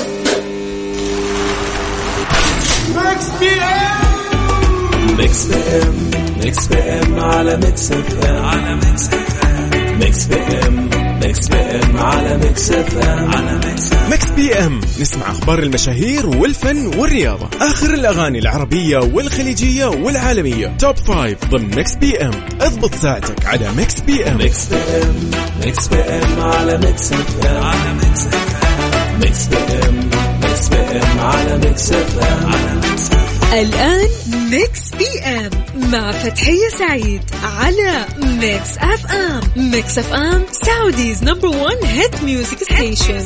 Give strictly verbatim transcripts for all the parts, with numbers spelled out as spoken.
ميكس بي ام ميكس بي ام على ميكس اف ام على ميكس اف ام ميكس بي ام ميكس بي ام على ميكس اف ام على ميكس ميكس بي ام. نسمع اخبار المشاهير والفن والرياضه، اخر الاغاني العربيه والخليجيه والعالميه، توب فايف ضمن ميكس بي ام. اضبط ساعتك على ميكس بي ام. ميكس بي ام ميكس بي ام على ميكس اف ام على ميكس اف ام ميكس بي ام ميكس بي ام على ميكس اف ام على ميكس. الآن ميكس بي ام مع فتحية سعيد على ميكس اف ام. ميكس اف ام سعوديز نمبر ون هيت ميوزك ستيشن.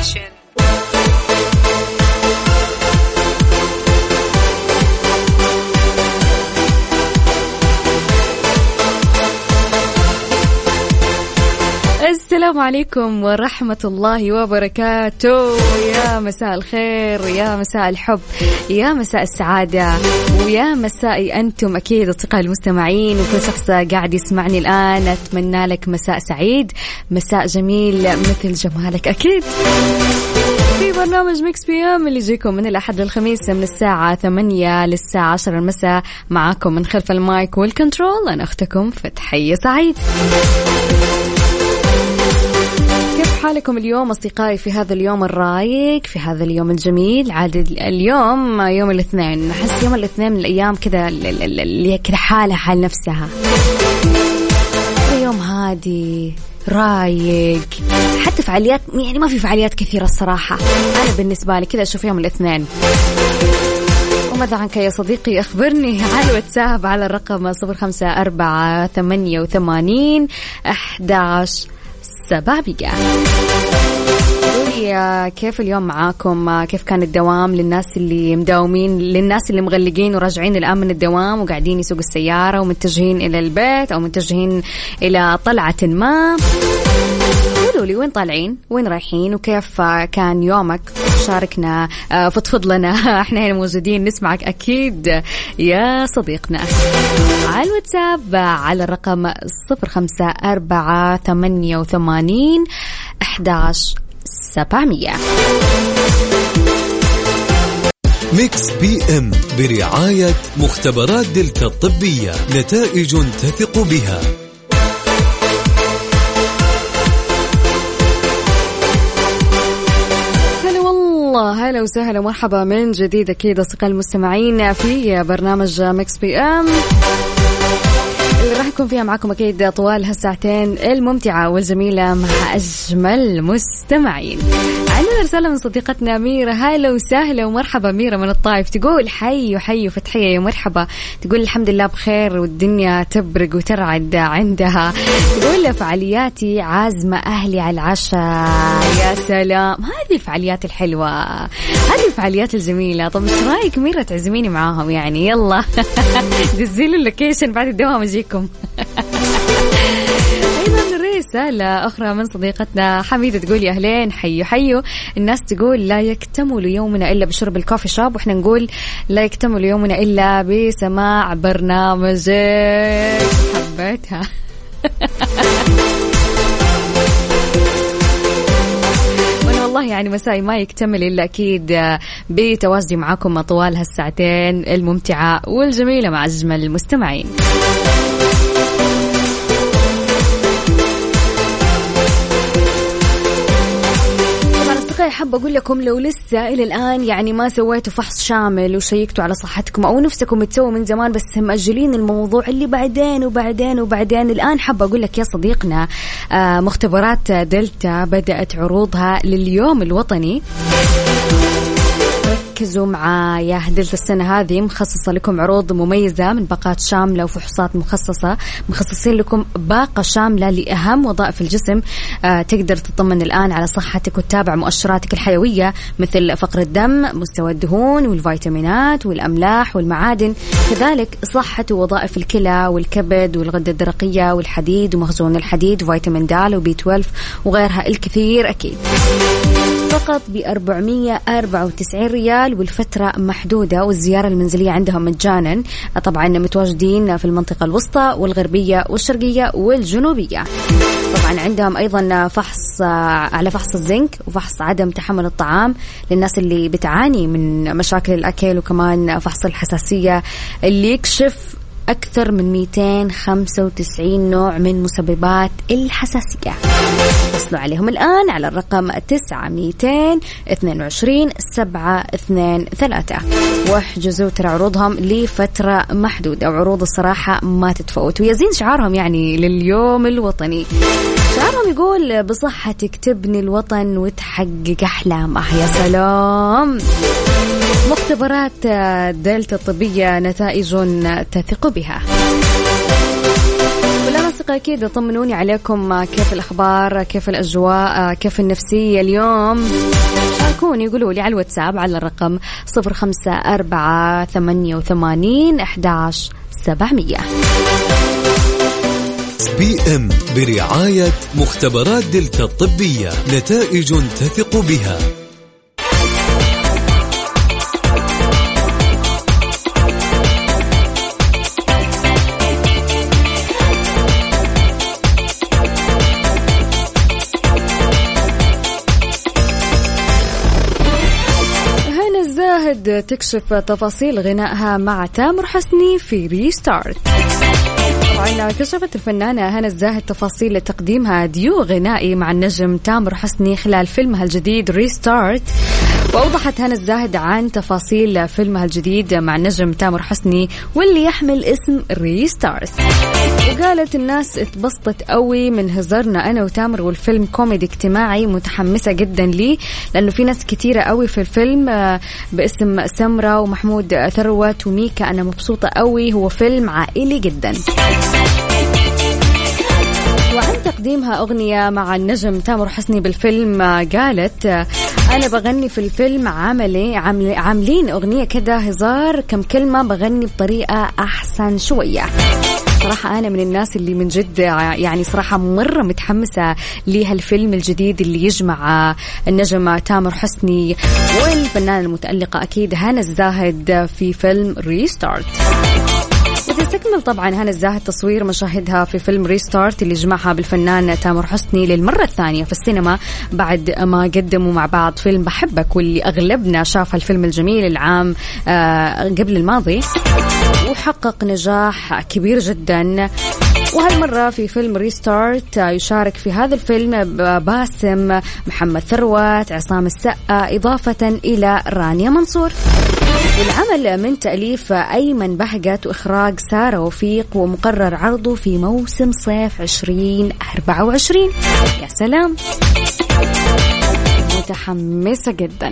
السلام عليكم ورحمة الله وبركاته. يا مساء الخير، يا مساء الحب، يا مساء السعادة، ويا مساء أنتم أكيد أصدقاء المستمعين وكل شخص قاعد يسمعني الآن. أتمنى لك مساء سعيد، مساء جميل مثل جمالك أكيد. في برنامج ميكس بي ام اللي يجيكم من الأحد للخميس من الساعة ثمانية للساعة عشرة المساء، معاكم من خلف المايك والكنترول أنا أختكم فتحية سعيد. كيف حالكم اليوم أصدقائي في هذا اليوم الرايق، في هذا اليوم الجميل؟ عاد اليوم يوم الاثنين، أحس يوم الاثنين من الأيام كذا اللي كذا حالها حال نفسها، يوم هادي رايق، حتى فعاليات يعني ما في فعاليات كثيرة الصراحة. أنا بالنسبة لي كذا أشوف يوم الاثنين. وماذا عنك يا صديقي؟ أخبرني على الواتساب على الرقم صفر خمسة أربعة ثمانية وثمانين أحد عشر سبابية. قولي كيف اليوم معاكم؟ كيف كان الدوام للناس اللي مداومين، للناس اللي مغلقين وراجعين الآن من الدوام وقاعدين يسوقوا السيارة ومتجهين إلى البيت أو متجهين إلى طلعة ما؟ قولوا لي وين طالعين، وين رايحين، وكيف كان يومك؟ شاركنا، فضفض لنا، احنا هنا موجودين نسمعك أكيد يا صديقنا على الواتساب على الرقم صفر خمسة أربعة ثمانية وثمانين أحد عشر سبعمية. ميكس بي ام برعاية مختبرات دلتا الطبية، نتائج تثق بها. هلا وسهلا ومرحبا من جديد أكيد أصدقاء المستمعين في برنامج ميكس بي ام اللي راح يكون فيها معكم أكيد طوال هالساعتين الممتعة والجميلة مع أجمل مستمعين. عندنا رسالة من صديقتنا ميرا، هلا وسهلا ومرحبا ميرا من الطائف، تقول حي وحي وفتحية يا مرحبا، تقول الحمد لله بخير والدنيا تبرق وترعد عندها، تقول فعالياتي عازمة أهلي على العشاء. يا سلام، هذه الفعاليات الحلوة، هذه الفعاليات الجميلة. طب ايش رايك ميرا تعزميني معاهم يعني؟ يلا دزيلوا اللوكيشن بعد الدوام أجيكم. رسالة أخرى من صديقتنا حميدة تقول يا أهلين، حيو حيو. الناس تقول لا يكتمل يومنا إلا بشرب الكوفي شوب، وإحنا نقول لا يكتمل يومنا إلا بسماع برنامجك. حبيتها. وأنا والله يعني مسائي ما يكتمل إلا أكيد بتواجدي معاكم طوال هالساعتين الممتعة والجميلة مع أجمل المستمعين. حابة أقول لكم لو لسه إلى الآن يعني ما سويتوا فحص شامل وشيكتوا على صحتكم أو نفسكم تسووا من زمان بس مأجلين الموضوع اللي بعدين وبعدين وبعدين، الآن حابة أقول لك يا صديقنا مختبرات دلتا بدأت عروضها لليوم الوطني. ركزوا معايا، دلتا السنة هذه مخصصة لكم عروض مميزة من باقات شاملة وفحوصات مخصصة، مخصصين لكم باقة شاملة لأهم وظائف الجسم. آه تقدر تطمن الآن على صحتك وتتابع مؤشراتك الحيوية مثل فقر الدم، مستوى الدهون والفيتامينات والأملاح والمعادن، كذلك صحة ووظائف الكلى والكبد والغدة الدرقية والحديد ومخزون الحديد وفيتامين د وبي اثنا عشر وغيرها الكثير أكيد. فقط بأربعمية أربعة وتسعين ريال والفترة محدودة، والزيارة المنزلية عندهم مجانا. طبعا متواجدين في المنطقة الوسطى والغربية والشرقية والجنوبية. طبعا طبعا عندهم أيضا فحص على فحص الزنك وفحص عدم تحمل الطعام للناس اللي بتعاني من مشاكل الأكل، وكمان فحص الحساسية اللي يكشف أكثر من مئتين وخمسة وتسعين نوع من مسببات الحساسية. اتصلوا عليهم الآن على الرقم تسعة مئتين اثنين وعشرين سبعة اثنين ثلاثة واحجزوا ترى عروضهم لفترة محدودة، وعروض الصراحة ما تتفوت، ويزين شعارهم يعني لليوم الوطني. شعارهم يقول بصحتك تبني الوطن وتحقق أحلامه. يا سلام. مختبرات دلتا الطبية نتائج تثق بها. ولا نثق أكيد. طمنوني عليكم، كيف الأخبار، كيف الأجواء، كيف النفسية اليوم؟ شاركوني، يقولوا لي على الواتساب على الرقم صفر خمسة أربعة ثمانية وثمانين أحد عشر سبعمية. بي ام برعاية مختبرات دلتا الطبية نتائج تثق بها. زاهد تكشف تفاصيل غنائها مع تامر حسني في ريستارت. طبعا كشفت الفنانة هنا الزاهد تفاصيل تقديمها ديو غنائي مع النجم تامر حسني خلال فيلمها الجديد ريستارت. وأوضحت هنا الزاهد عن تفاصيل فيلمها الجديد مع النجم تامر حسني واللي يحمل اسم ريستارت. وقالت الناس اتبسطت قوي من هزارنا أنا وتامر، والفيلم كوميدي اجتماعي، متحمسة جدا ليه لأنه في ناس كتيرة قوي في الفيلم باسم سمرة ومحمود ثروت وميكا. أنا مبسوطة قوي، هو فيلم عائلي جدا. وعن تقديمها أغنية مع النجم تامر حسني بالفيلم قالت أنا بغني في الفيلم عاملي عاملين أغنية كده هزار كم كلمة، بغني بطريقة أحسن شوية. صراحة أنا من الناس اللي من جد يعني صراحة مرة متحمسة لهالفيلم الجديد اللي يجمع النجم تامر حسني والفنانة المتألقة أكيد هنا الزاهد في فيلم ريستارت. وتستكمل طبعا هنا الزاهد تصوير مشاهدها في فيلم ريستارت اللي جمعها بالفنان تامر حسني للمرة الثانية في السينما بعد ما قدموا مع بعض فيلم بحبك، واللي أغلبنا شاف الفيلم الجميل العام قبل الماضي وحقق نجاح كبير جدا. وهالمرة في فيلم ريستارت يشارك في هذا الفيلم باسم، محمد ثروت، عصام السقا، إضافة إلى رانيا منصور. والعمل من تأليف أيمن بهجت وإخراج سارة وفيق، ومقرر عرضه في موسم صيف عشرين أربعة وعشرين. يا سلام، متحمسة جدا.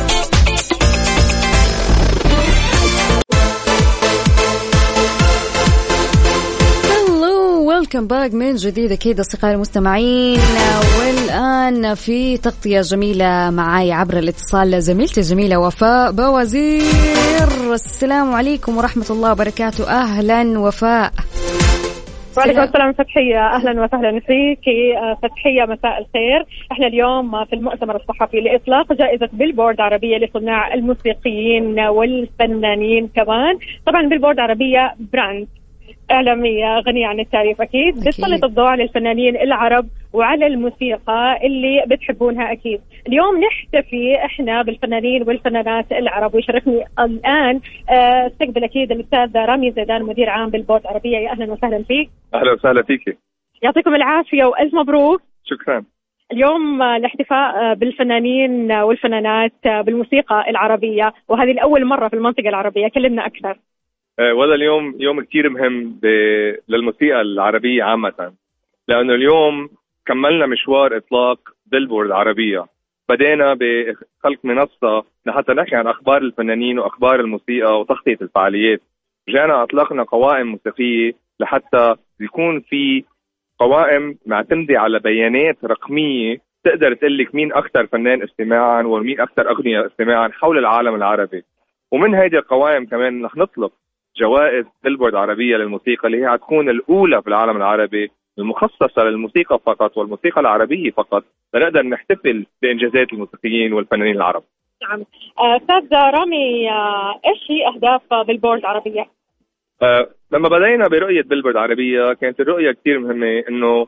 ويلكم باك من جديد أكيد أصدقائي المستمعين. والآن في تغطية جميلة معاي عبر الاتصال زميلتي الجميلة وفاء بوزير. السلام عليكم ورحمة الله وبركاته. أهلا وفاء. وعليكم السلام فتحية، أهلا وسهلا فيك فتحية، مساء الخير. احنا اليوم في المؤتمر الصحفي لإطلاق جائزة بيلبورد عربية لصناع الموسيقيين والفنانين كمان. طبعا بيلبورد عربية براند إعلامية غنية عن التعريف أكيد، بتسلط الضوء على الفنانين العرب وعلى الموسيقى اللي بتحبونها أكيد. اليوم نحتفي إحنا بالفنانين والفنانات العرب، ويشرفني الآن استقبل أكيد الأستاذ رامي زيدان مدير عام بالبورد عربية. يا أهلا وسهلا فيك. أهلا وسهلا فيك، يعطيكم العافية وألف مبروك. شكرا. اليوم الاحتفاء بالفنانين والفنانات بالموسيقى العربية، وهذه الأول مرة في المنطقة العربية، كلمنا أكثر. وهذا اليوم يوم كتير مهم ب... للموسيقى العربية عامة، لأنه اليوم كملنا مشوار إطلاق بيلبورد عربية. بدينا بخلق منصة لحتى نحكي عن أخبار الفنانين وأخبار الموسيقى وتغطية الفعاليات. رجعنا أطلقنا قوائم موسيقية لحتى يكون في قوائم معتمدة على بيانات رقمية تقدر تقلك مين أكثر فنان استماعا ومين أكثر أغنية استماعا حول العالم العربي. ومن هذه القوائم كمان رح نطلق جوائز بيلبورد عربية للموسيقى اللي هي هتكون الأولى في العالم العربي المخصصة للموسيقى فقط والموسيقى العربية فقط، لنقدر نحتفل بإنجازات الموسيقيين والفنانين العرب. نعم. أستاذ رامي، إيش هي أهداف بيلبورد عربية؟ أه لما بدأنا برؤية بيلبورد عربية كانت الرؤية كتير مهمة، إنه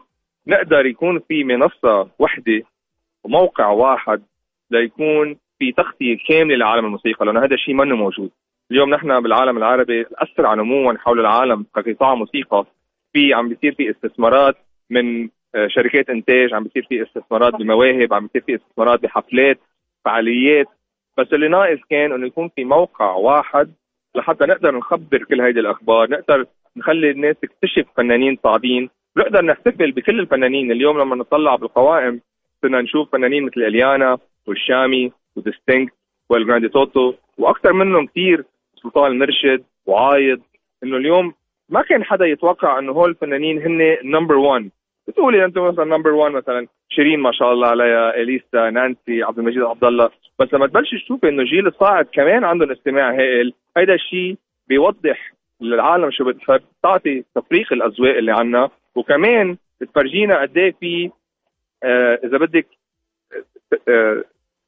نقدر يكون في منصة واحدة وموقع واحد ليكون في تغطية كاملة لعالم الموسيقى، لأن هذا الشيء منه موجود اليوم. نحن بالعالم العربي الأسرع نموا حول العالم كقطاع موسيقى، في عم بيصير في استثمارات من شركات إنتاج، عم بيصير في استثمارات بمواهب، عم بيصير في استثمارات بحفلات فعاليات، بس اللي ناقص كان إنه يكون في موقع واحد لحتى نقدر نخبر كل هيدي الأخبار، نقدر نخلي الناس تكتشف فنانين صاعدين، نقدر نحتفل بكل الفنانين. اليوم لما نطلع بالقوائم كنا نشوف فنانين مثل إليانا والشامي وديستينكت والجراندي توتو وأكثر منهم كثير، سلطان المرشد وعايض. إنه اليوم ما كان حدا يتوقع إنه هول الفنانين هن نمبر وان. بتقولي أنتم مثلا نمبر وان مثلا شيرين ما شاء الله عليها، إليسا، نانسي، عبد المجيد عبد الله، بس لما تبلش تشوف إنه جيل الصاعد كمان عندهم استماع هائل، هيدا الشيء بيوضح للعالم شو بتحب، تعطي تفريق الأذواق اللي عنا، وكمان بتفرجينا قد ايه في آه اذا بدك آه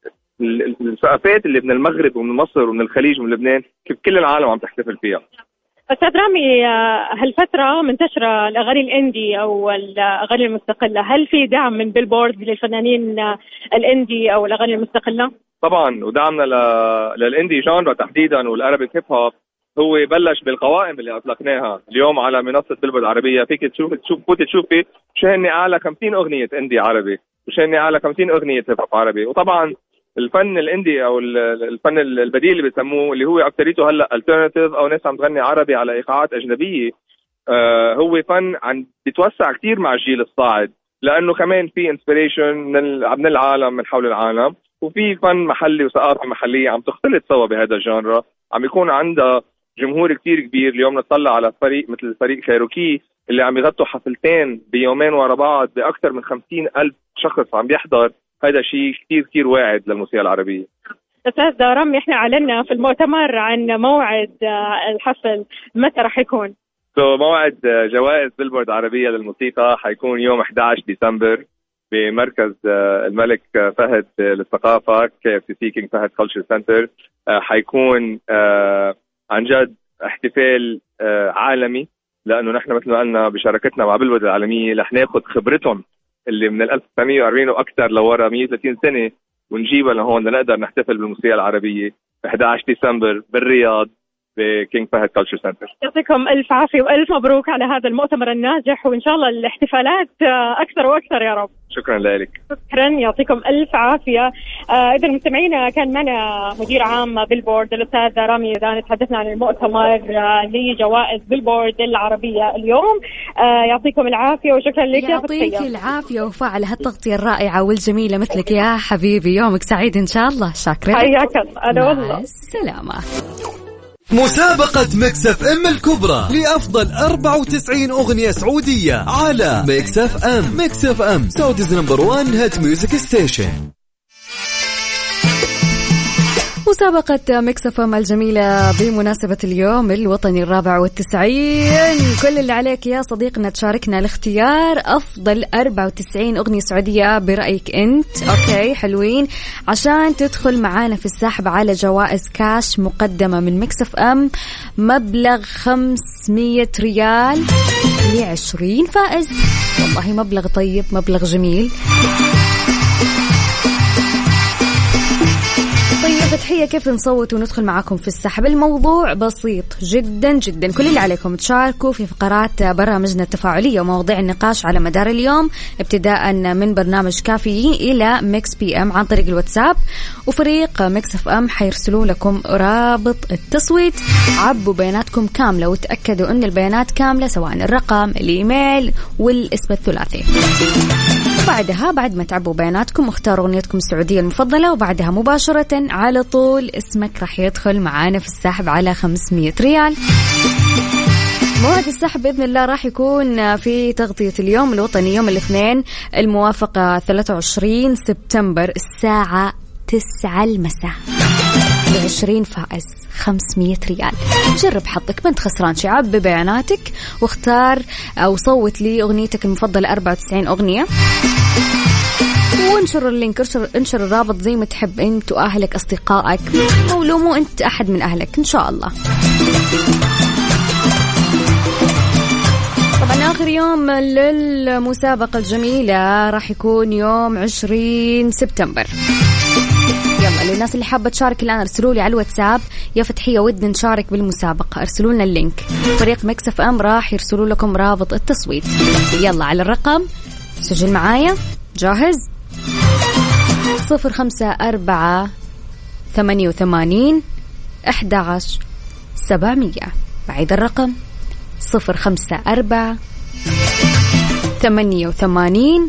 الثقافات اللي من المغرب ومن مصر ومن الخليج ومن لبنان كيف كل العالم عم تحتفل فيها. أستاذ رامي، هالفترة منتشرة الأغاني الإندي أو الأغاني المستقلة، هل في دعم من بيلبورد للفنانين الإندي أو الأغاني المستقلة؟ طبعا، ودعمنا للإندي جانرا تحديدا والأرابيك هيب هوب هو بلش بالقوائم اللي أطلقناها اليوم على منصة بيلبورد العربية. فيك تشوف تشوف فوتي تشوفي شو هن أعلى خمسين أغنية إندي عربي وشو هن أعلى خمسين أغنية هيب هوب عربي. وطبعا الفن الاندي او الفن البديل اللي بيسموه اللي هو اكثريته هلا الترناتيف او ناس عم تغني عربي على ايقاعات اجنبيه، آه هو فن عم بيتوسع كثير مع الجيل الصاعد، لانه كمان في انسبيريشن من العالم من حول العالم، وفي فن محلي وثقافه محليه عم تختلط سوا بهذا الجانرا، عم يكون عندها جمهور كثير كبير. اليوم نطلع على فريق مثل فريق كايروكي اللي عم يغطوا حفلتين بيومين ورا بعض باكثر من خمسين ألف شخص عم بيحضر. هذا شيء كثير كثير واعد للموسيقى العربية. أستاذ رامي، احنا اعلنا في المؤتمر عن موعد الحفل، متى راح يكون؟ سو so, موعد جوائز بيلبورد عربية للموسيقى حيكون يوم أحد عشر ديسمبر بمركز الملك فهد للثقافة كي اف سي سي كينج فهد كلتشر سنتر. حيكون عن جد احتفال عالمي، لأنه نحن مثل ما قلنا بشراكتنا مع بيلبورد العالمية رح ناخذ خبرتهم اللي من ألف وتسعمية وأربعين وأكثر لورا مية وثلاثين سنة ونجيبها لهون لنقدر نحتفل بالموسيقى العربية أحد عشر ديسمبر بالرياض بكينج فهد كلتشر سنتر. يعطيكم ألف عافية وألف مبروك على هذا المؤتمر الناجح، وإن شاء الله الاحتفالات أكثر وأكثر يا رب. شكرا لك. شكرا، يعطيكم ألف عافية. آه إذا مستمعينا كان معنا مدير عام بيلبورد الأستاذ رامي إذا تحدثنا عن المؤتمر آه لجوائز بيلبورد العربية اليوم. آه يعطيكم العافية وشكرا لك. يعطيك العافية وفاء على هالتغطية الرائعة والجميلة مثلك يا حبيبي. يومك سعيد إن شاء الله. شاكرا. حياك الله. أنا والله. السلامة. مسابقة ميكس اف ام الكبرى لأفضل أربعة وتسعين أغنية سعودية على ميكس اف ام. ميكس اف ام سعوديز نمبر وان هيت ميوزك ستيشن. مسابقة ميكس اف ام الجميلة بمناسبة اليوم الوطني الرابع والتسعين، كل اللي عليك يا صديقنا تشاركنا لاختيار أفضل أربعة وتسعين أغنية سعودية برأيك أنت. أوكي حلوين، عشان تدخل معانا في السحب على جوائز كاش مقدمة من ميكس اف ام مبلغ خمسمية ريال لعشرين فائز. والله مبلغ طيب، مبلغ جميل. طيب تحية، كيف نصوت وندخل معاكم في السحب؟ الموضوع بسيط جدا جدا، كل اللي عليكم تشاركوا في فقرات برامجنا التفاعلية ومواضيع النقاش على مدار اليوم ابتداء من برنامج كافيين إلى ميكس بي ام عن طريق الواتساب، وفريق ميكس اف ام حيرسلوا لكم رابط التصويت. عبوا بياناتكم كاملة وتأكدوا أن البيانات كاملة سواء الرقم، الإيميل والاسم الثلاثي. وبعدها بعد ما تعبوا بياناتكم اختاروا أغنيتكم السعودية المفضلة، وبعدها مباشرة على طول اسمك راح يدخل معانا في السحب على خمسمية ريال. موعد السحب بإذن الله راح يكون في تغطية اليوم الوطني يوم الاثنين الموافق ثلاثة وعشرين سبتمبر الساعة تسعة المساء. بعشرين فائز خمسمية ريال. جرب حظك، ما انت خسران شيء. عبي بياناتك واختار أو صوت لي أغنيتك المفضلة أربعة وتسعين أغنية، وانشر اللينك، انشر, انشر الرابط زي ما تحب انت وأهلك أصدقائك، أو لو مو انت أحد من أهلك إن شاء الله. طبعا آخر يوم للمسابقة الجميلة راح يكون يوم عشرين سبتمبر. يلا للناس اللي حابة تشارك الآن ارسلوا لي على الواتساب يا فتحية ودنا نشارك بالمسابقة، ارسلوا لنا اللينك. فريق ميكس اف ام راح يرسلوا لكم رابط التصويت. يلا على الرقم، سجل معايا، جاهز؟ صفر خمسة أربعة ثمانية وثمانين أحد عشر سبعمية. بعيد الرقم صفر خمسة أربعة ثمانية وثمانين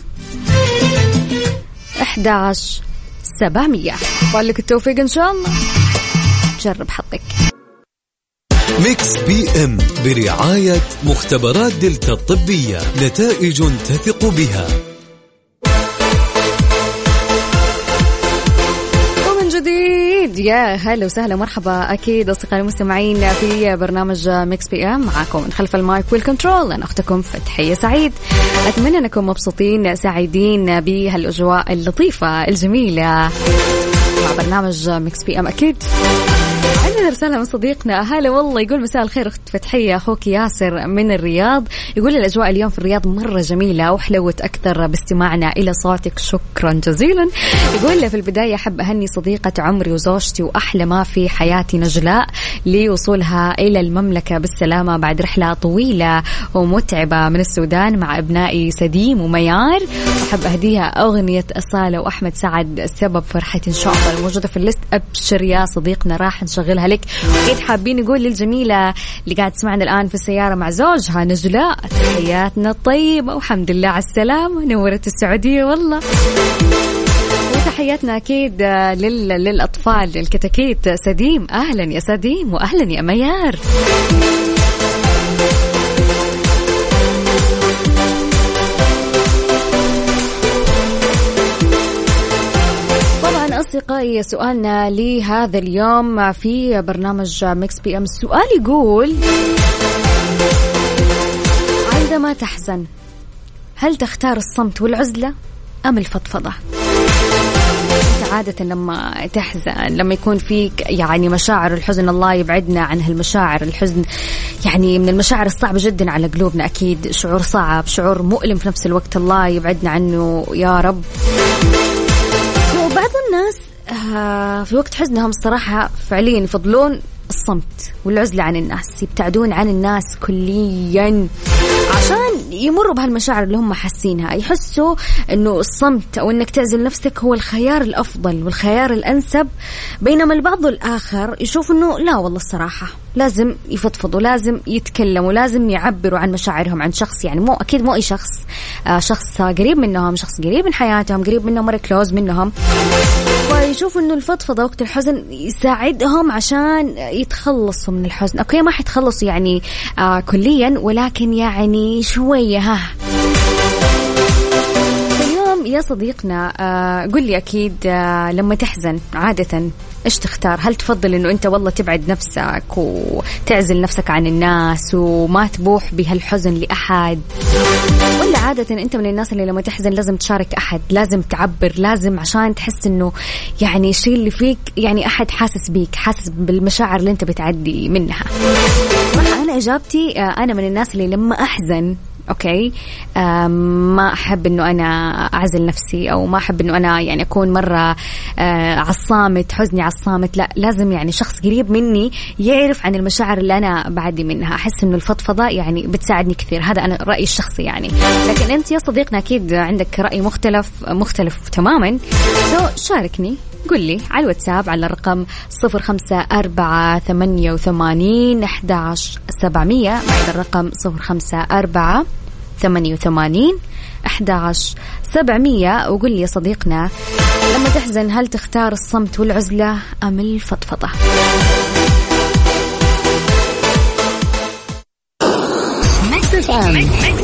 أحد عشر سبعمية. والك التوفيق إن شاء الله، جرب حظك. ميكس بي ام برعاية مختبرات دلتا الطبية، نتائج تثق بها. جديد يا هلا وسهلا مرحبا اكيد اصدقائي المستمعين في برنامج ميكس بي ام، معكم من خلف المايك والكنترول انا اختكم فتحية سعيد. اتمنى انكم مبسوطين سعيدين بهالاجواء اللطيفة الجميلة مع برنامج ميكس بي ام. اكيد عندنا رسالة من صديقنا، هلا والله، يقول مساء الخير أخت فتحية، أخوك ياسر من الرياض. يقول الأجواء اليوم في الرياض مرة جميلة وحلوت أكثر باستماعنا إلى صوتك، شكرا جزيلا. يقول في البداية أحب أهني صديقة عمري وزوجتي وأحلى ما في حياتي نجلاء لوصولها إلى المملكة بالسلامة بعد رحلة طويلة ومتعبة من السودان مع أبنائي سديم وميار. وأحب أهديها أغنية أصالة وأحمد سعد السبب فرحتي إن شاء الله الموجودة في الليست. أبشر يا صديقنا راح نشغلها لك. أكيد حابين نقول للجميلة اللي قاعد تسمعنا الآن في السيارة مع زوجها نجلاء تحياتنا الطيبة والحمد لله على السلامة، نورت السعودية والله. وتحياتنا أكيد لل... للأطفال الكتاكيت سديم، أهلا يا سديم وأهلا يا ميار. أصدقائي سؤالنا لهذا اليوم في برنامج ميكس بي ام، السؤال يقول عندما تحزن هل تختار الصمت والعزلة أم الفضفضة؟ أنت عادة لما تحزن، لما يكون فيك يعني مشاعر الحزن، الله يبعدنا عن هالمشاعر، الحزن يعني من المشاعر الصعبة جدا على قلوبنا، أكيد شعور صعب، شعور مؤلم في نفس الوقت، الله يبعدنا عنه يا رب. بعض الناس في وقت حزنهم الصراحة فعليا يفضلون الصمت والعزلة عن الناس، يبتعدون عن الناس كليا عشان يمروا بهالمشاعر اللي هم حاسينها، يحسوا انه الصمت او انك تعزل نفسك هو الخيار الافضل والخيار الانسب. بينما البعض الاخر يشوف انه لا والله الصراحة لازم يفضفضوا، لازم يتكلموا، لازم يعبروا عن مشاعرهم عن شخص، يعني مو اكيد مو اي شخص، آه شخص قريب منهم، شخص قريب من حياتهم، قريب منهم، مرة كلوز منهم. ويشوفوا انه الفضفضة وقت الحزن يساعدهم عشان يتخلصوا من الحزن. اوكي ما حيتخلصوا يعني آه كليا، ولكن يعني شوية. ها اليوم يا صديقنا آه قل لي أكيد آه لما تحزن عادة إيش تختار؟ هل تفضل إنه أنت والله تبعد نفسك وتعزل نفسك عن الناس وما تبوح بهالحزن لأحد، ولا عادة أنت من الناس اللي لما تحزن لازم تشارك أحد، لازم تعبر، لازم عشان تحس إنه يعني الشيء اللي فيك يعني أحد حاسس بيك، حاسس بالمشاعر اللي أنت بتعدي منها؟ أنا إجابتي آه أنا من الناس اللي لما أحزن أوكي آه ما أحب إنه أنا أعزل نفسي، أو ما أحب إنه أنا يعني أكون مرة آه عالصامت، حزني عالصامت، لا لازم يعني شخص قريب مني يعرف عن المشاعر اللي أنا بعدي منها. أحس إنه الفضفضة يعني بتساعدني كثير، هذا أنا رأيي الشخصي يعني. لكن أنت يا صديقنا أكيد عندك رأي مختلف مختلف تماما، سو شاركني قل لي على الواتساب على الرقم صفر خمسة أربعة ثمانية وثمانين أحد عشر سبعمية، بعد الرقم صفر خمسة أربعة ثمانية وثمانين أحد عشر سبعمية. وقل لي يا صديقنا لما تحزن هل تختار الصمت والعزلة أم الفضفضة؟ ميكس اف ام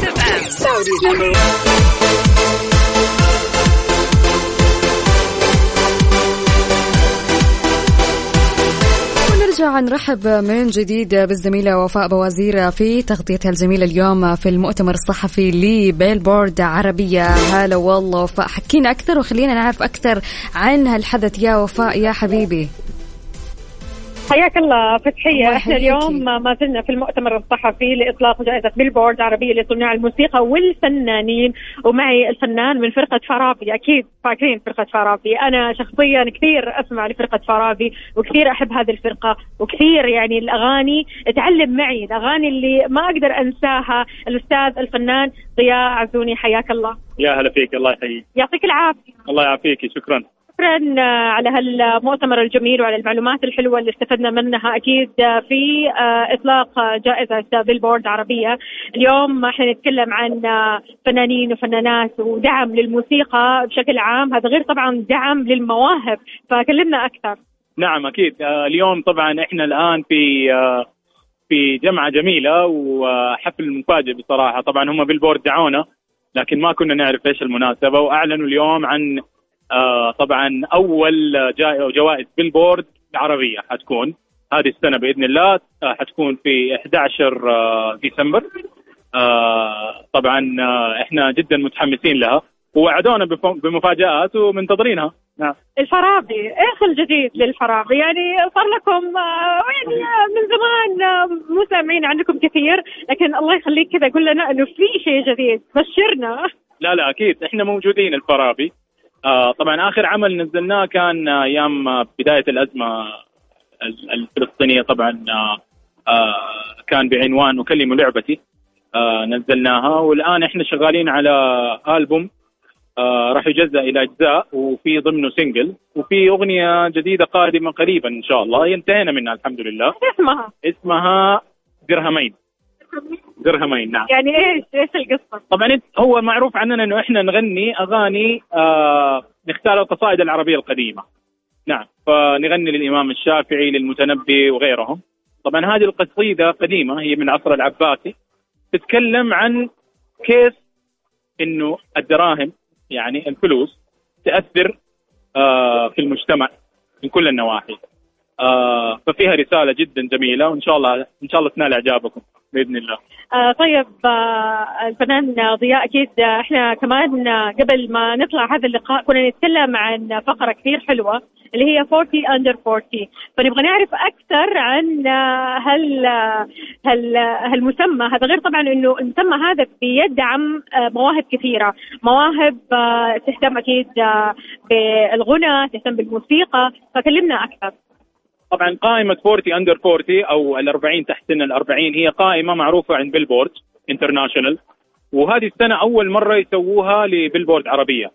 نرجع نرحب من جديد بالزميلة وفاء بوازير في تغطيتها الجميلة اليوم في المؤتمر الصحفي لبيلبورد عربية. هلا والله وفاء، حكينا أكثر وخلينا نعرف أكثر عن هالحدث يا وفاء يا حبيبي. حياك الله فتحية. احنا اليوم ما زلنا في المؤتمر الصحفي لإطلاق جائزة بيلبورد عربية لصناع الموسيقى والفنانين، ومعي الفنان من فرقة فارابي. أكيد فاكرين فرقة فارابي، أنا شخصيا كثير أسمع لفرقة فارابي وكثير أحب هذه الفرقة، وكثير يعني الأغاني تعلم معي، الأغاني اللي ما أقدر أنساها. الأستاذ الفنان ضياء عزوني، حياك الله. يا هلا فيك، الله يحييك. يعطيك العافية. الله يعافيك، شكرا. شكرا على هالمؤتمر الجميل وعلى المعلومات الحلوة اللي استفدنا منها أكيد في إطلاق جائزة بيلبورد عربية. اليوم احنا نتكلم عن فنانين وفنانات ودعم للموسيقى بشكل عام، هذا غير طبعا دعم للمواهب، فكلمنا أكثر. نعم أكيد. اليوم طبعا احنا الآن في في جمعة جميلة وحفل مفاجئ بصراحة. طبعا هم بيلبورد دعونا لكن ما كنا نعرف ايش المناسبة، وأعلنوا اليوم عن آه طبعا أول جوائز بيلبورد عربية حتكون هذه السنة بإذن الله. آه حتكون في أحد عشر آه ديسمبر. آه طبعا آه إحنا جدا متحمسين لها، ووعدونا بمفاجآت ومنتظرينها. نعم. الفارابي، إيش الجديد للفارابي؟ يعني صار لكم آه يعني من زمان آه مو سامعين عنكم كثير، لكن الله يخليك كذا قل لنا إنه في شيء جديد، بشرنا. لا لا أكيد إحنا موجودين الفارابي. آه طبعا آخر عمل نزلناه كان أيام آه بداية الأزمة الفلسطينية. طبعا آه آه كان بعنوان أكلم لعبتي. آه نزلناها، والآن إحنا شغالين على ألبوم آه راح يجزأ إلى أجزاء، وفي ضمنه سينجل، وفي أغنية جديدة قادمة قريبا إن شاء الله ينتهينا منها الحمد لله. اسمها اسمها درهمين. درهمين. نعم. يعني ايش ايش القصه؟ طبعا هو معروف عننا انه احنا نغني اغاني آه نختار القصائد العربيه القديمه. نعم. فنغني للامام الشافعي، للمتنبي وغيرهم. طبعا هذه القصيده قديمه، هي من عصر العباسي، تتكلم عن كيف انه الدراهم يعني الفلوس تاثر آه في المجتمع من كل النواحي. آه ففيها رساله جدا جميله، وان شاء الله ان شاء الله تنال اعجابكم بإذن الله. آه طيب آه الفنان ضياء، أكيد آه احنا كمان آه قبل ما نطلع هذا اللقاء كنا نتكلم عن فقرة كثير حلوة اللي هي أربعين under أربعين، فنبغى نعرف أكثر عن آه هل آه هل آه هالمسمى هذا، غير طبعا إنه المسمى هذا بيدعم آه مواهب كثيرة، مواهب آه تهتم أكيد آه بالغنى، تهتم بالموسيقى، فكلمنا أكثر. طبعا قائمة أربعين under أربعين أو الأربعين تحت سن الأربعين هي قائمة معروفة عند بيلبورد انترناشونال، وهذه السنة أول مرة يسووها لبيلبورد عربية.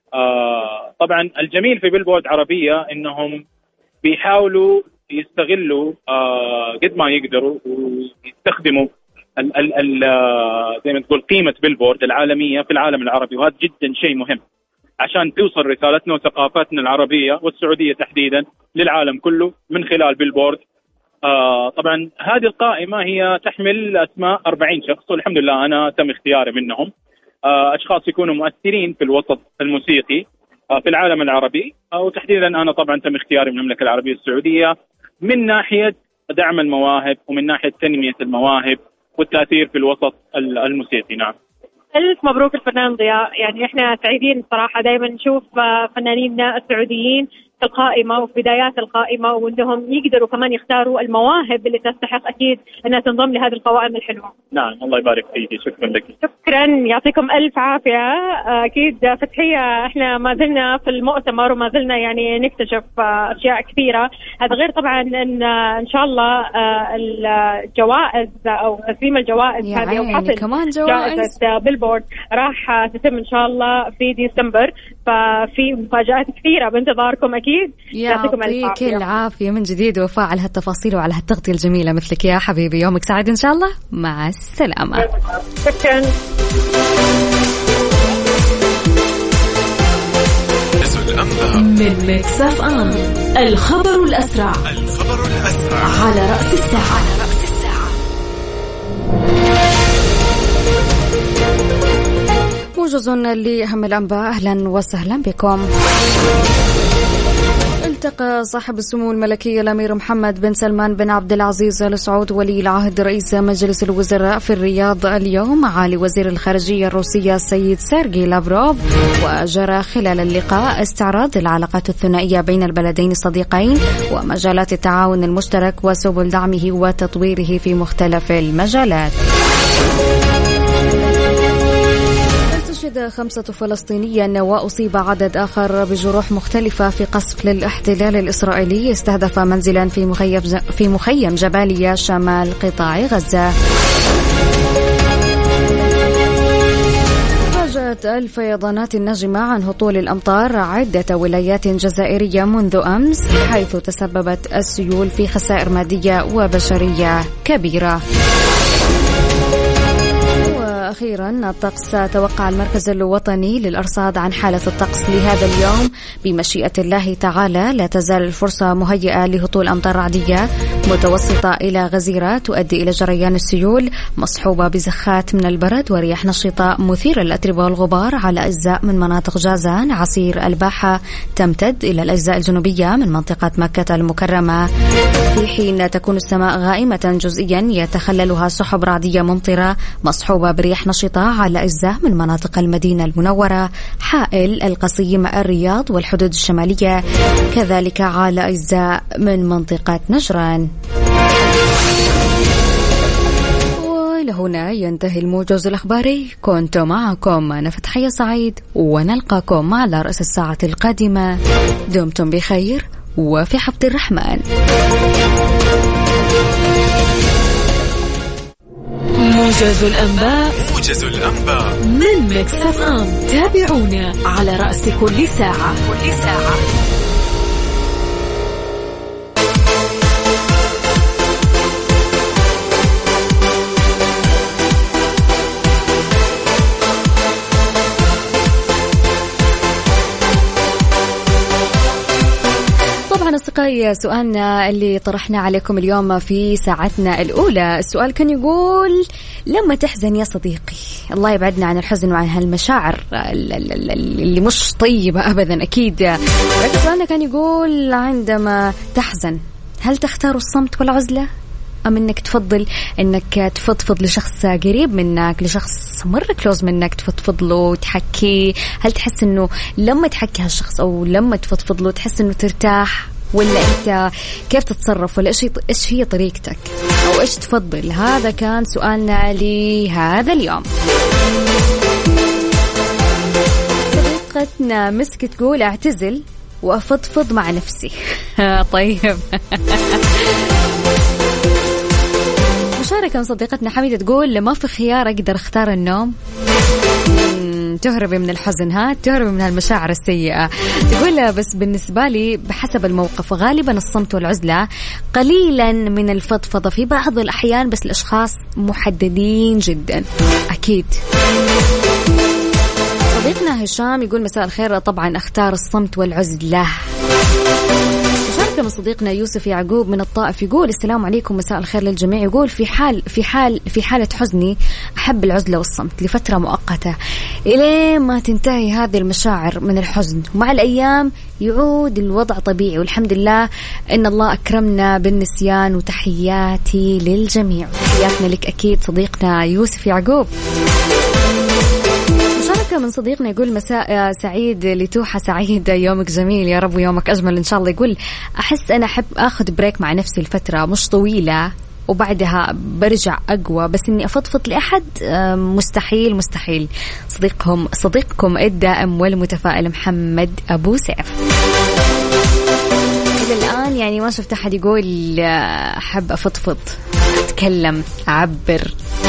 آه طبعا الجميل في بيلبورد عربية إنهم بيحاولوا يستغلوا آه قد ما يقدروا ويستخدموا ال ال ال زي ما تقول قيمة بيلبورد العالمية في العالم العربي، وهذا جدا شيء مهم عشان توصل رسالتنا وثقافتنا العربية والسعودية تحديدا للعالم كله من خلال بيلبورد. آه طبعا هذه القائمة هي تحمل أسماء أربعين شخص، والحمد لله أنا تم اختياري منهم. آه أشخاص يكونوا مؤثرين في الوسط الموسيقي آه في العالم العربي، أو تحديدا أنا طبعا تم اختياري من المملكة العربية السعودية من ناحية دعم المواهب ومن ناحية تنمية المواهب والتأثير في الوسط الموسيقي. نعم. ألف مبروك الفنان ضياء، يعني إحنا سعيدين صراحة دائما نشوف فنانيننا السعوديين في القائمة وفي بدايات القائمة، وأنهم يقدروا كمان يختاروا المواهب اللي تستحق أكيد أنها تنضم لهذه القوائم الحلوة. نعم الله يبارك فيك، شكرا لك. شكرا، يعطيكم ألف عافية. أكيد فتحية، إحنا ما زلنا في المؤتمر وما زلنا يعني نكتشف أشياء كثيرة، هذا غير طبعا أن إن شاء الله الجوائز أو تسليم الجوائز هذه أو حفل كمان جوائز جائزة بيلبورد راح تتم إن شاء الله في ديسمبر، ففي مفاجآت كثيرة بانتظاركم أكيد. يعطيك العافية من جديد وفاء على هالتفاصيل وعلى هالتغطية الجميلة مثلك يا حبيبي. يومك سعيد إن شاء الله، مع السلامة. شكرا. من ميكس اف ام، الخبر الأسرع، الخبر الأسرع على رأس الساعة. على رأس الساعة. موجز لأهم الأنباء، أهلا وسهلا بكم. التقى صاحب السمو الملكي الأمير محمد بن سلمان بن عبد العزيز آل سعود ولي العهد رئيس مجلس الوزراء في الرياض اليوم معالي وزير الخارجية الروسية السيد سيرجي لافروف، وجرى خلال اللقاء استعراض العلاقات الثنائية بين البلدين الصديقين ومجالات التعاون المشترك وسبل دعمه وتطويره في مختلف المجالات. استشهد خمسة فلسطينيين وأصيب عدد آخر بجروح مختلفة في قصف للاحتلال الإسرائيلي استهدف منزلا في مخيم في مخيم جباليا شمال قطاع غزة. فاجأت الفيضانات الناجمة عن هطول الأمطار عدة ولايات جزائرية منذ أمس، حيث تسببت السيول في خسائر مادية وبشرية كبيرة. أخيرا الطقس، توقع المركز الوطني للأرصاد عن حالة الطقس لهذا اليوم بمشيئة الله تعالى لا تزال الفرصة مهيئة لهطول أمطار رعدية متوسطة إلى غزيرة تؤدي إلى جريان السيول مصحوبة بزخات من البرد ورياح نشطة مثيرة للأتربة والغبار على أجزاء من مناطق جازان. عصير الباحة تمتد إلى الأجزاء الجنوبية من منطقة مكة المكرمة، في حين تكون السماء غائمة جزئيا يتخللها سحب رعدية ممطرة مصحوبة برياح نشطة على أجزاء من مناطق المدينة المنورة، حائل، القصيم، الرياض والحدود الشمالية، كذلك على أجزاء من منطقة نجران. ولهنا ينتهي الموجز الأخباري، كنت معكم أنا فتحية سعيد، ونلقاكم على رأس الساعة القادمة. دمتم بخير وفي حفظ الرحمن. موجز الأنباء موجز الأنباء من ميكس إف إم. تابعونا على رأس كل ساعة كل ساعة. أصدقائي، سؤالنا اللي طرحنا عليكم اليوم في ساعتنا الأولى، السؤال كان يقول: لما تحزن يا صديقي، الله يبعدنا عن الحزن وعن هالمشاعر اللي مش طيبة أبدا أكيد، لكن سؤالنا كان يقول: عندما تحزن هل تختار الصمت والعزلة، أم أنك تفضل أنك تفضفض لشخص قريب منك، لشخص مرة كلوز منك، تفضفض له وتحكي؟ هل تحس أنه لما تحكي هالشخص أو لما تفضفض له تحس أنه ترتاح، ولا أنت كيف تتصرف، ولا إيش إيش هي طريقتك، أو إيش تفضل؟ هذا كان سؤالنا لهذا اليوم. صديقتنا مسك تقول: أعتزل وأفضفض مع نفسي. طيب. مشاركة من صديقتنا حميدة تقول: ما في خيار أقدر أختار النوم. تهربي من الحزن، ها تهربي من هالمشاعر السيئة. تقول: بس بالنسبة لي بحسب الموقف، غالبا الصمت والعزلة، قليلا من الفضفضة في بعض الأحيان، بس الأشخاص محددين جدا أكيد. صديقنا هشام يقول: مساء الخير، طبعا أختار الصمت والعزلة. من صديقنا يوسف يعقوب من الطائف يقول: السلام عليكم، مساء الخير للجميع. يقول: في حال في حال في حالة حزني أحب العزلة والصمت لفترة مؤقتة إلى ما تنتهي هذه المشاعر من الحزن، ومع الأيام يعود الوضع طبيعي، والحمد لله إن الله أكرمنا بالنسيان. وتحياتي للجميع. تحياتنا لك أكيد صديقنا يوسف يعقوب. من صديقنا يقول: مساء سعيد لتوحة سعيدة، يومك جميل يا رب ويومك أجمل إن شاء الله. يقول: أحس أنا أحب أخذ بريك مع نفسي لفترة مش طويلة، وبعدها برجع أقوى، بس إني أفضفض لأحد مستحيل مستحيل. صديقهم صديقكم الدائم والمتفائل محمد أبو سيف. إلى الآن يعني ما شفت أحد يقول أحب أفضفض، أتكلم، أعبر.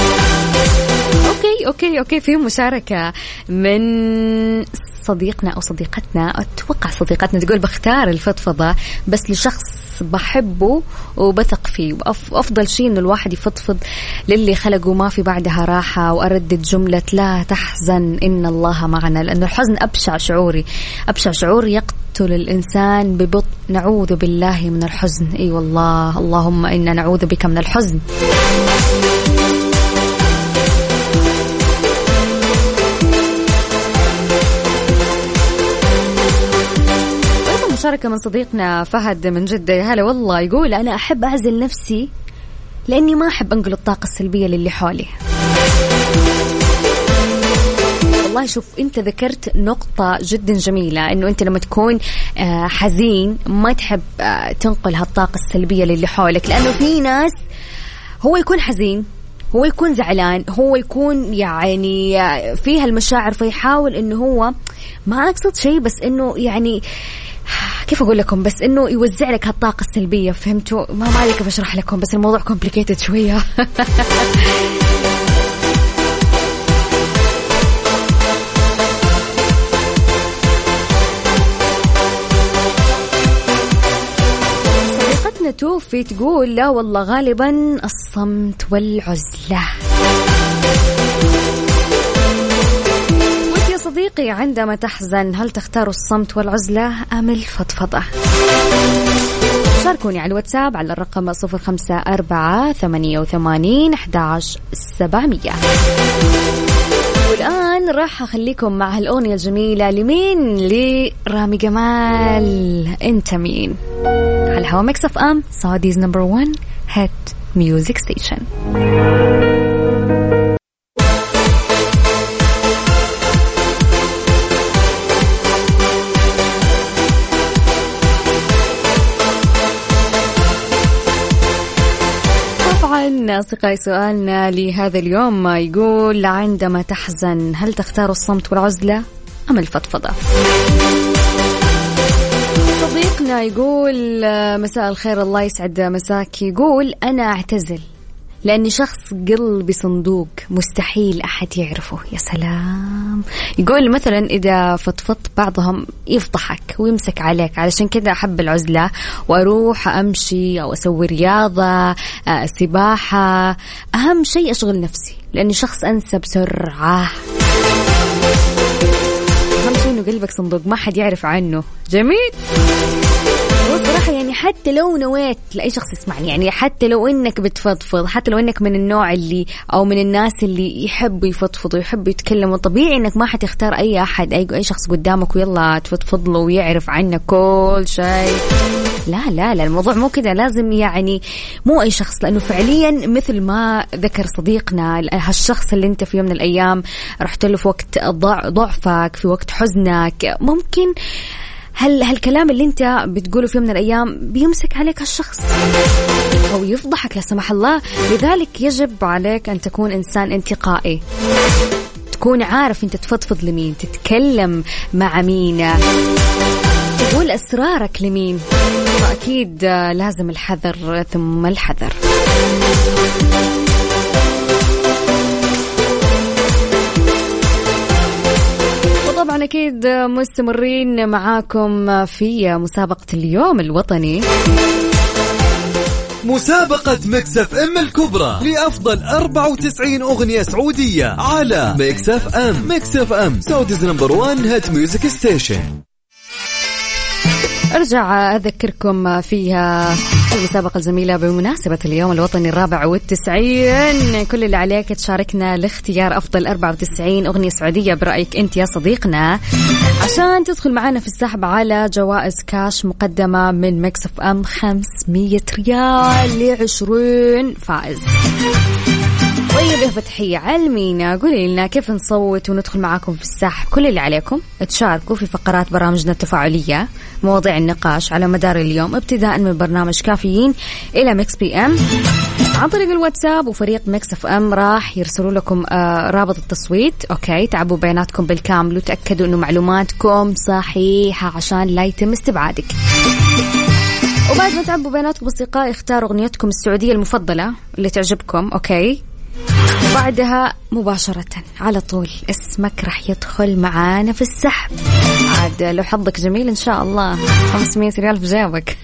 أوكي أوكي أوكي في مشاركة من صديقنا أو صديقتنا، أتوقع صديقتنا، تقول: بختار الفضفضة بس لشخص بحبه وبثق فيه، وأفضل شيء إنه الواحد يفضفض للي خلقه، ما في بعدها راحة. وأردد جملة: لا تحزن إن الله معنا، لأنه الحزن أبشع شعوري أبشع شعور يقتل الإنسان ببطء. نعوذ بالله من الحزن. أي أيوة والله، اللهم إنا نعوذ بك من الحزن. مشاركة من صديقنا فهد من جدة. هلا والله. يقول أنا أحب أعزل نفسي لأني ما أحب أنقل الطاقة السلبية للي حولي. والله شوف أنت ذكرت نقطة جدا جميلة، إنه أنت لما تكون حزين ما تحب تنقل هالطاقة السلبية للي حولك، لأنه في ناس هو يكون حزين، هو يكون زعلان، هو يكون يعني فيها المشاعر، فيحاول إنه هو ما أقصد شيء بس إنه يعني كيف أقول لكم، بس إنه يوزع لك هالطاقة السلبية. فهمتوا؟ ما ما عليك بشرح لكم، بس الموضوع complicated شوية. صديقتنا توفي تقول لا والله غالبا الصمت والعزلة. صديقي عندما تحزن هل تختار الصمت والعزلة أم الفضفضة؟ شاركوني على الواتساب على الرقم صفر خمسة أربعة ثمانية وثمانين أحد عشر سبعمية. والآن راح أخليكم مع هالأغنية الجميلة لمين؟ لرامي جمال. أنت مين؟ على هوا ميكس اف ام سعوديز نمبر وان هيت ميوزك ستيشن. أصدقائي سؤالنا لهذا اليوم يقول عندما تحزن هل تختار الصمت والعزلة أم الفضفضة؟ صديقنا يقول مساء الخير الله يسعد مساك. يقول أنا أعتزل لأني شخص قلبي صندوق مستحيل أحد يعرفه. يا سلام. يقول مثلا إذا فضفضت بعضهم يفضحك ويمسك عليك، علشان كذا أحب العزلة وأروح أمشي أو أسوي رياضة سباحة. أهم شيء أشغل نفسي لأني شخص أنسى بسرعة. أهم شيء إنه قلبك صندوق ما حد يعرف عنه. جميل. والصراحة يعني حتى لو نويت لأي شخص يسمعني، يعني حتى لو إنك بتفضفض، حتى لو إنك من النوع اللي أو من الناس اللي يحبوا يفضفضوا ويحبوا يتكلموا، طبيعي إنك ما حتختار أي أحد أي أي شخص قدامك ويلا تفضفض له ويعرف عنك كل شيء. لا لا لا الموضوع مو كده. لازم يعني مو أي شخص، لأنه فعليا مثل ما ذكر صديقنا هالشخص اللي أنت في يوم من الأيام رحت له في وقت ضعفك، في وقت حزنك، ممكن هل هالكلام اللي انت بتقوله في يوم من الأيام بيمسك عليك هالشخص أو يفضحك لا سمح الله. لذلك يجب عليك أن تكون إنسان انتقائي، تكون عارف انت تفضفض لمين، تتكلم مع مين، تقول أسرارك لمين. فأكيد لازم الحذر ثم الحذر. طبعا أكيد مستمرين معاكم في مسابقة اليوم الوطني، مسابقة ميكس اف ام الكبرى لأفضل أربعة وتسعين أغنية سعودية على ميكس اف ام. ميكس اف ام سعوديز نمبر وان هيت ميوزك ستيشن. أرجع أذكركم فيها المسابقة الجميلة بمناسبة اليوم الوطني الرابع والتسعين. كل اللي عليك تشاركنا لاختيار أفضل أربعة وتسعين أغنية سعودية برأيك أنت يا صديقنا، عشان تدخل معنا في السحب على جوائز كاش مقدمة من ميكس اف ام خمسمية ريال لعشرين فائز. طيب يا فتحية علمينا، قولي لنا كيف نصوت وندخل معاكم في السحب. كل اللي عليكم تشاركوا في فقرات برامجنا التفاعلية، مواضيع النقاش على مدار اليوم ابتداء من برنامج كافيين إلى ميكس بي ام عن طريق الواتساب، وفريق ميكس اف ام راح يرسلوا لكم آه رابط التصويت. اوكي، تعبوا بياناتكم بالكامل وتأكدوا انه معلوماتكم صحيحة عشان لا يتم استبعادك. وبعد ما تعبوا بياناتكم أصدقائي اختاروا أغنيتكم السعودية المفضلة اللي تعجبكم. اوكي، وبعدها مباشرة على طول اسمك راح يدخل معانا في السحب. عاد لو حظك جميل إن شاء الله خمسمية ريال في جيبك.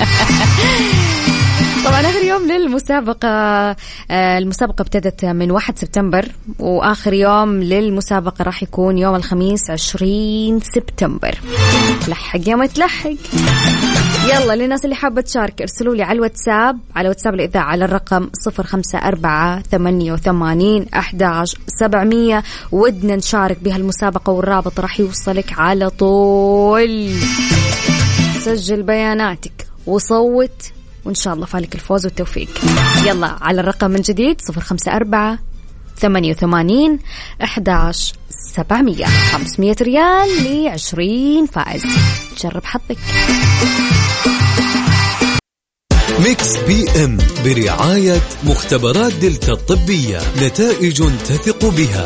طبعا آخر يوم للمسابقة، المسابقة ابتدت من واحد سبتمبر وآخر يوم للمسابقة راح يكون يوم الخميس عشرين سبتمبر. تلحق يا ما تلحق. يلا للناس اللي حابة تشارك ارسلوا لي على الواتساب، على واتساب الإذاعة على الرقم صفر خمسة أربعة ثمانية وثمانين أحد عشر سبعمية. ودنا نشارك بها المسابقة والرابط راح يوصلك على طول. سجل بياناتك وصوت، وإن شاء الله فالك الفوز والتوفيق. يلا على الرقم من جديد صفر خمسة أربعة ثمانية وثمانين أحد عشر سبعمية. خمسمية ريال لعشرين فائز، جرب حظك. ميكس بي ام برعاية مختبرات دلتا الطبية، نتائج تثق بها.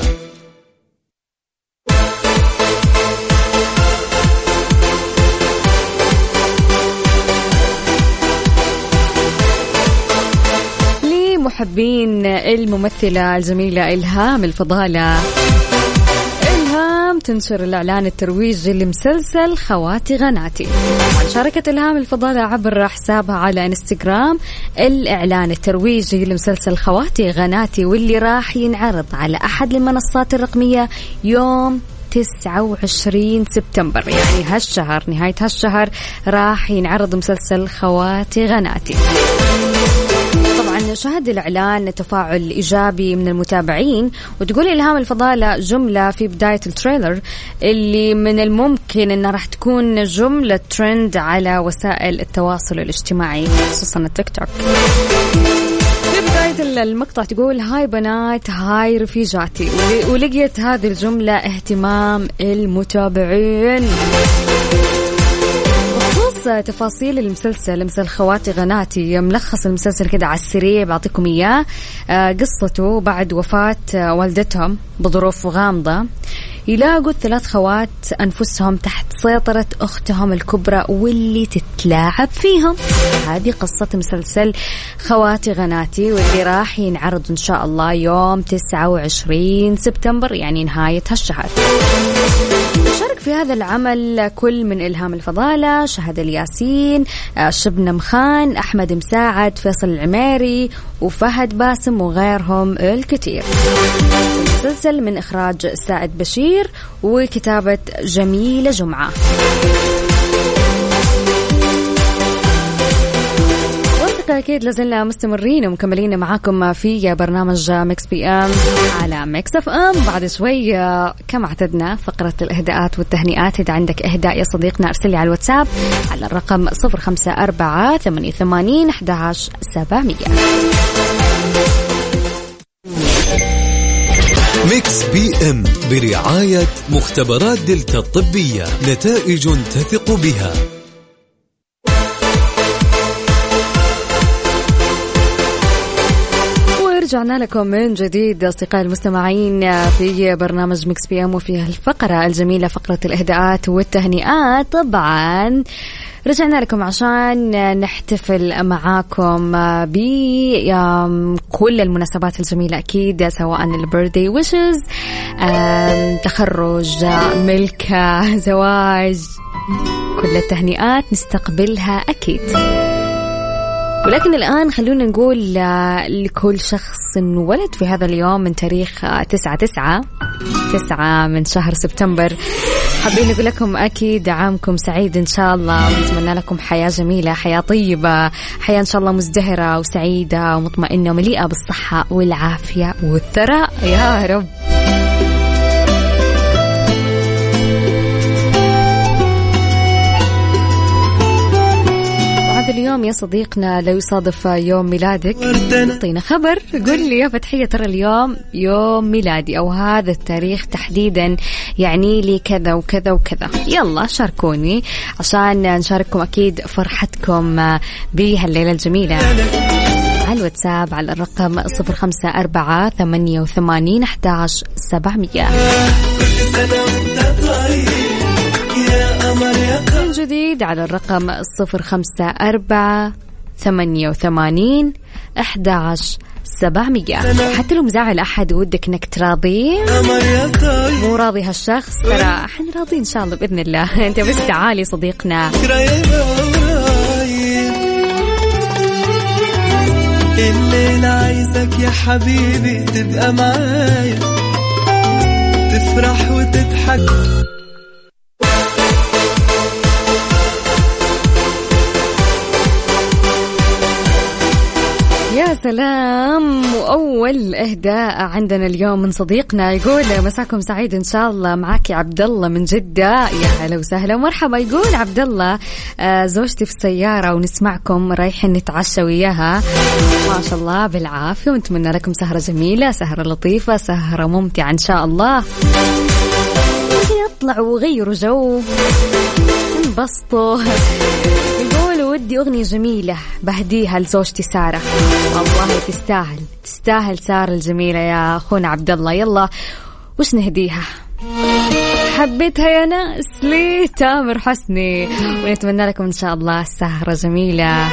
محبين الممثلة الجميلة إلهام الفضالة، إلهام تنشر الإعلان الترويجي لمسلسل خواتي غناتي. شاركت إلهام الفضالة عبر حسابها على إنستغرام الإعلان الترويجي لمسلسل خواتي غناتي، واللي راح ينعرض على أحد المنصات الرقمية يوم تسعة وعشرين سبتمبر، يعني هالشهر، نهاية هالشهر راح ينعرض مسلسل خواتي غناتي. طبعا شهد الإعلان تفاعل إيجابي من المتابعين، وتقول إلهام الفضالة جملة في بداية التريلر اللي من الممكن أنها راح تكون جملة ترند على وسائل التواصل الاجتماعي خصوصا التيك توك. في بداية المقطع تقول هاي بنات هاي رفيجاتي، ولقيت هذه الجملة اهتمام المتابعين. تفاصيل المسلسل، مثل خواتي غناتي، ملخص المسلسل كده على السريع بعطيكم إياه. قصته بعد وفاة والدتهم بظروف غامضة يلاقوا الثلاث خوات أنفسهم تحت سيطرة أختهم الكبرى واللي تتلاعب فيهم. هذه قصة مسلسل خواتي غناتي، واللي راح ينعرض إن شاء الله يوم تسعة وعشرين سبتمبر، يعني نهاية هالشهر. شارك في هذا العمل كل من إلهام الفضالة، شهد الياسين، شبنم خان، أحمد مساعد، فيصل العميري، وفهد باسم، وغيرهم الكثير. المسلسل من إخراج سائد بشير وكتابة جميلة جمعة. أكيد لازلنا مستمرين ومكملين معاكم في برنامج ميكس بي ام على ميكس اف ام. بعد شوي كما اعتدنا فقرة الإهداءات والتهنئات. إذا عندك إهداء يا صديقنا أرسلي على الواتساب على الرقم صفر خمسة أربعة ثمانية ثمانين أحد عشر سبعمية. ميكس بي ام برعاية مختبرات دلتا الطبية، نتائج تثق بها. رجعنا لكم من جديد أصدقائي المستمعين في برنامج ميكس بي ام، وفي الفقرة الجميلة فقرة الإهداءات والتهنئات. طبعا رجعنا لكم عشان نحتفل معاكم بكل المناسبات الجميلة أكيد، سواء البيرثدي ويشز، تخرج، ملكة، زواج، كل التهنئات نستقبلها أكيد. ولكن الآن خلونا نقول لكل شخص انولد في هذا اليوم من تاريخ تسعة تسعة تسعة من شهر سبتمبر، حابين نقول لكم أكيد عامكم سعيد إن شاء الله، ونتمنى لكم حياة جميلة، حياة طيبة، حياة إن شاء الله مزدهرة وسعيدة ومطمئنة ومليئة بالصحة والعافية والثراء يا رب. اليوم يا صديقنا لو يصادف يوم ميلادك اعطينا خبر، قل لي يا فتحية ترى اليوم يوم ميلادي أو هذا التاريخ تحديدا يعني لي كذا وكذا وكذا. يلا شاركوني عشان نشارككم أكيد فرحتكم بهالليلة الجميلة على الواتساب على الرقم صفر خمسة أربعة ثمانية وثمانين أحد عشر سبعمية. من جديد على الرقم صفر خمسة أربعة ثمانية وثمانين أحد عشر سبعمية. حتى لو مزعل أحد ودك إنك تراضيه، مو راضي هالشخص، ترى احنا راضين إن شاء الله بإذن الله. أنت بس تعالي صديقنا. الليلة عايزك يا حبيبي تبقى معايا، تفرح وتضحك. يا سلام. وأول إهداء عندنا اليوم من صديقنا يقول مساكم سعيد إن شاء الله. معك عبد الله من جدة. يا هلا وسهلا ومرحبا. يقول عبد الله آه زوجتي في السيارة ونسمعكم رايحين نتعشى وياها ما شاء الله بالعافية, ونتمنى لكم سهرة جميلة, سهرة لطيفة, سهرة ممتعة إن شاء الله. يطلعوا وغيروا جو انبسطوا. يقولوا ودي أغنية جميلة بهديها لزوجتي سارة. والله تستاهل تستاهل سارة الجميلة يا أخونا عبد الله. يلا وش نهديها؟ حبيتها يا ناس لي تامر حسني, ونتمنى لكم إن شاء الله سهرة جميلة.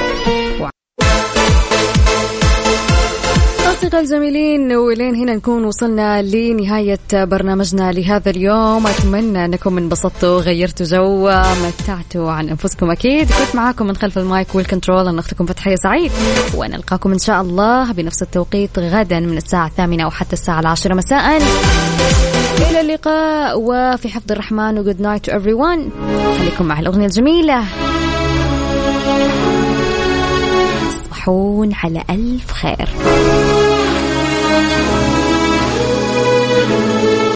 أصدقائي الجميلين, ولين هنا نكون وصلنا لنهاية برنامجنا لهذا اليوم. أتمنى أنكم انبسطتوا, غيرتوا جو, متعتوا عن أنفسكم. أكيد كنت معاكم من خلف المايك والكنترول أنا أختكم فتحية سعيد, ونلقاكم إن شاء الله بنفس التوقيت غدا من الساعة الثامنة أو حتى الساعة العاشرة مساء. إلى اللقاء وفي حفظ الرحمن, و good night to everyone. خليكم مع الأغنية الجميلة. تصبحون على ألف خير.